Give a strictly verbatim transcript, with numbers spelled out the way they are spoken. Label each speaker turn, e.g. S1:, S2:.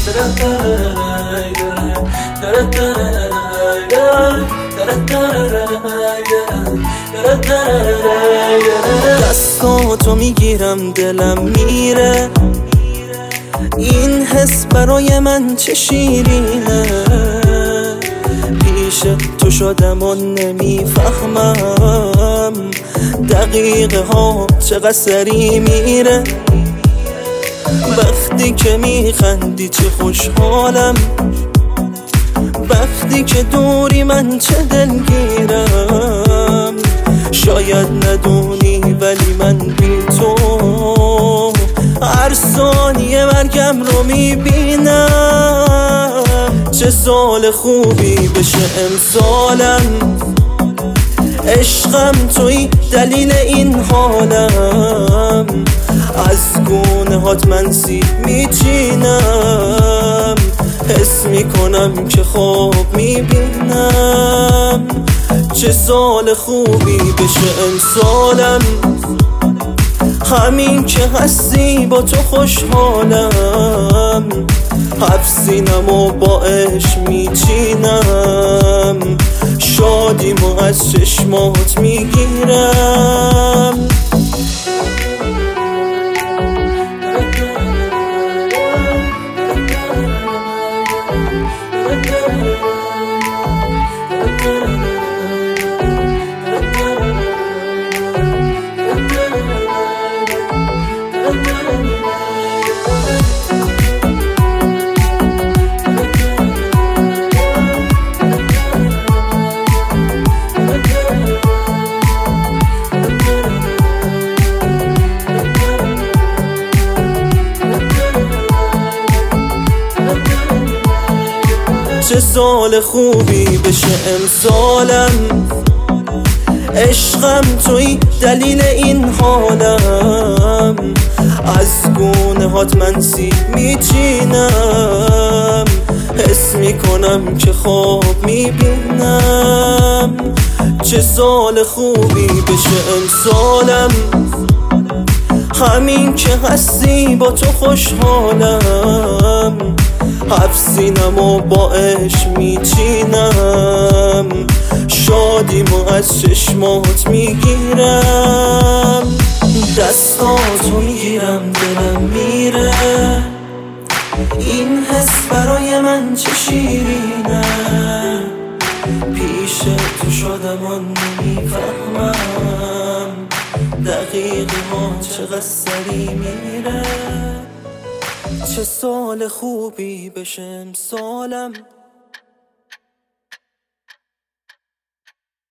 S1: دستاتو میگیرم دلم میره، این حس برای من چه شیرینه. پیش تو شدم و نمیفهمم دقیقه ها چقدر سری میره. وقتی که میخندی چه خوشحالم، وقتی که دوری من چه دلگیرم. شاید ندونی ولی من بی تو هر ثانیه مرگم رو میبینم. چه سال خوبی بشه امسالم، عشقم توی دلیل این حالم. از گونه هات من سیب میچینم، حس میکنم که خواب میبینم. چه سال خوبی بشه امسالم، همین که هستی با تو خوشحالم. حفظینم و با عشق میچینم، شادیمو از چشمات میگیرم. چه سال خوبی بشه امسالم، عشقم توی دلیل این حالم. از گونه هات من سیب میچینم، حس میکنم که خواب میبینم. چه سال خوبی بشه امسالم، همین که هستی با تو خوشحالم. حفظینم و با عشق میچینم، شادیمو از چشمات میگیرم. دستاتو میگیرم دلم میره، این حس برای من چه شیرینه. پیش تو شدم و نمیفهمم دقیقه ها چقدر سری میره. چه سال خوبی بشه امسالم.